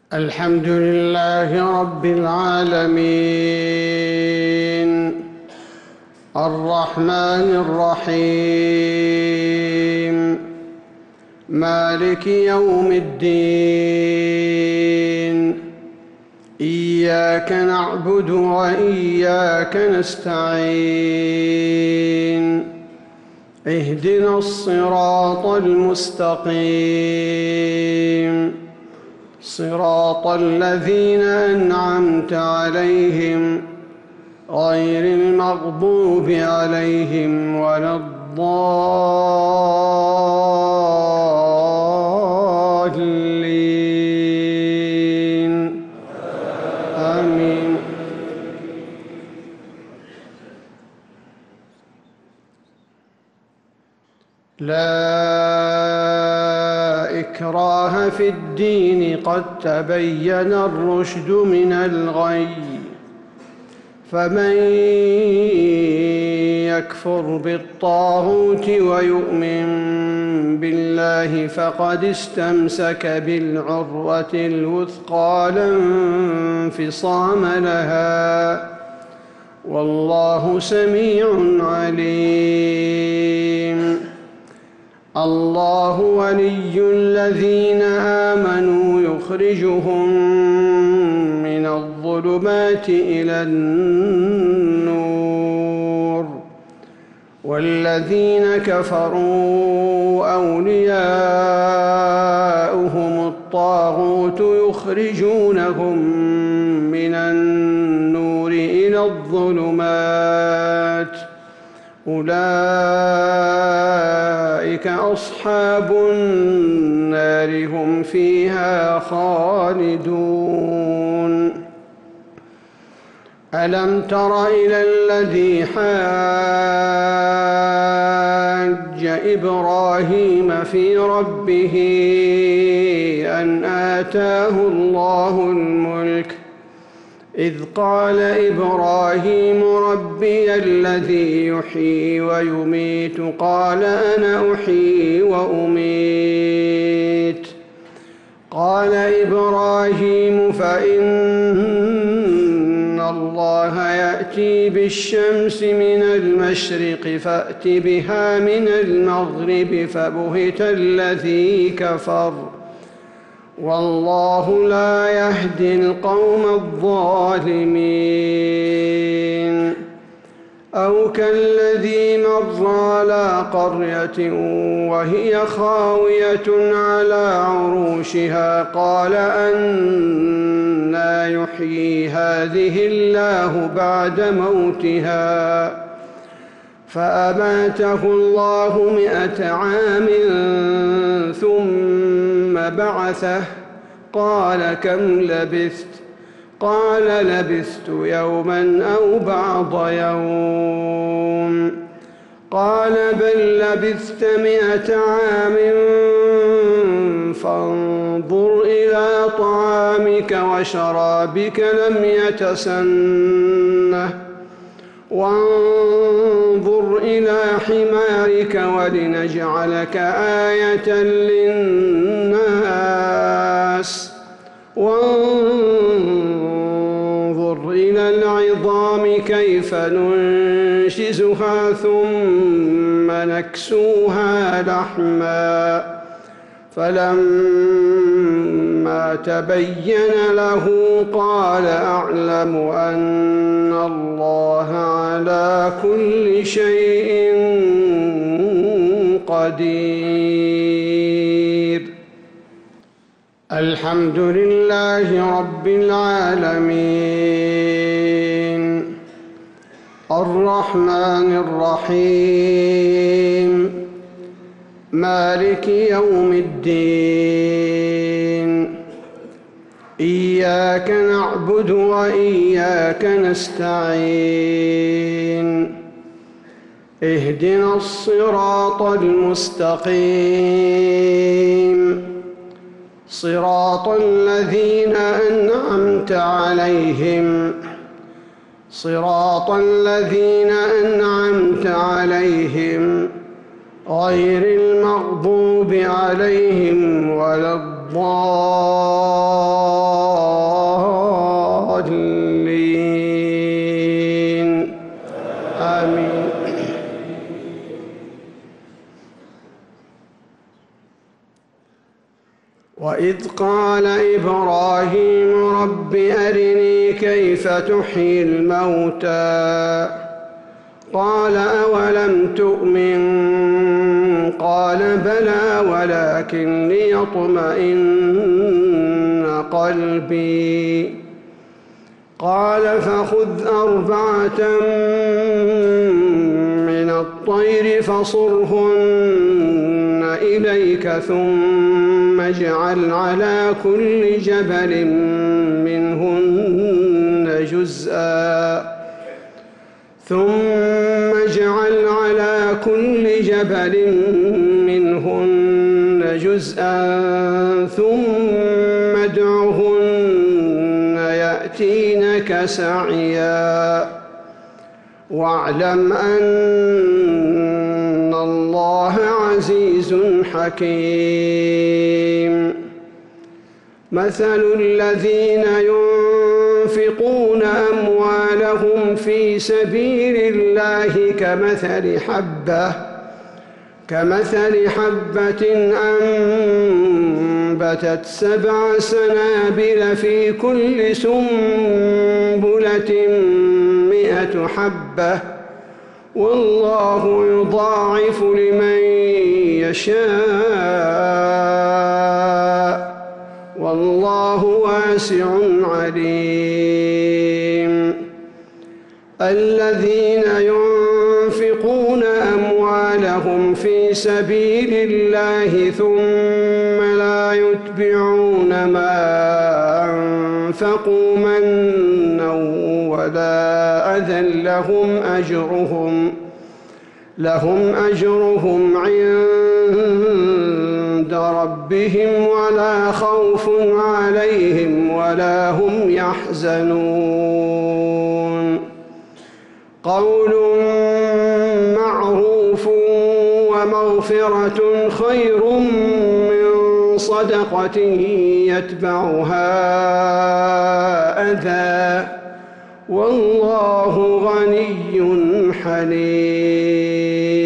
الحمد لله رب العالمين الرحمن الرحيم مالك يوم الدين إياك نعبد وإياك نستعين اهدنا الصراط المستقيم صراط الذين أنعمت عليهم غير المغضوب عليهم ولا الضالين آمين. لا إكراه في الدين قد تبين الرشد من الغي فمن يكفر بالطاغوت ويؤمن بالله فقد استمسك بالعروة الوثقى لا انفصام لها والله سميع عليم. الله ولي الذين آمنوا يخرجهم من الظلمات إلى النور والذين كفروا أولياؤهم الطاغوت يخرجونهم من النور إلى الظلمات أولئك أصحاب النار هم فيها خالدون. ألم تر إلى الذي حاج إبراهيم في ربه أن آتاه الله الملك إذ قال إبراهيم ربي الذي يحيي ويميت قال أنا أحيي وأميت قال إبراهيم فإن الله يأتي بالشمس من المشرق فأت بها من المغرب فبهت الذي كفر والله لا يهدي القوم الظالمين. أو كالذي مر على قرية وهي خاوية على عروشها قال أنى يحيي هذه الله بعد موتها فأماته الله 100 عام ثم بعثه قال كم لبثت قال لبثت يوما أو بعض يوم قال بل لبثت 100 عام فانظر إلى طعامك وشرابك لم يتسنه وانظر إلى حمارك ولنجعلك آية للناس وانظر إلى العظام كيف ننشزها ثم نكسوها لحما فلما تبين له قال أعلم أن الله على كل شيء قدير. الحمد لله رب العالمين الرحمن الرحيم مالك يوم الدين إياك نعبد وإياك نستعين اهدنا الصراط المستقيم صراط الذين أنعمت عليهم غير المغضوب عليهم ولا الضالين وإذ قال إبراهيم رب أرني كيف تحيي الموتى قال أولم تؤمن قال بلى ولكن ليطمئن قلبي قال فخذ 4 من الطير فصرهن إليك ثم اجعل على كل جبل منهن جزءا ثم ادعهن يأتينك سعيا واعلم أن الله عزيز حكيم مثل الذين ينفقون أموالهم في سبيل الله كمثل حبة أنبتت 7 سنابل في كل سنبلة 100 حبة والله يضاعف لمن يشاء والله واسع عليم الذين ينفقون أموالهم في سبيل الله ثم لا يتبعون ما أنفقوا منا ولا أذى لهم أجرهم عند ربهم ولا خوف عليهم ولا هم يحزنون قول معروف ومغفرة خير من صدقة يتبعها أذى، والله غني حليم.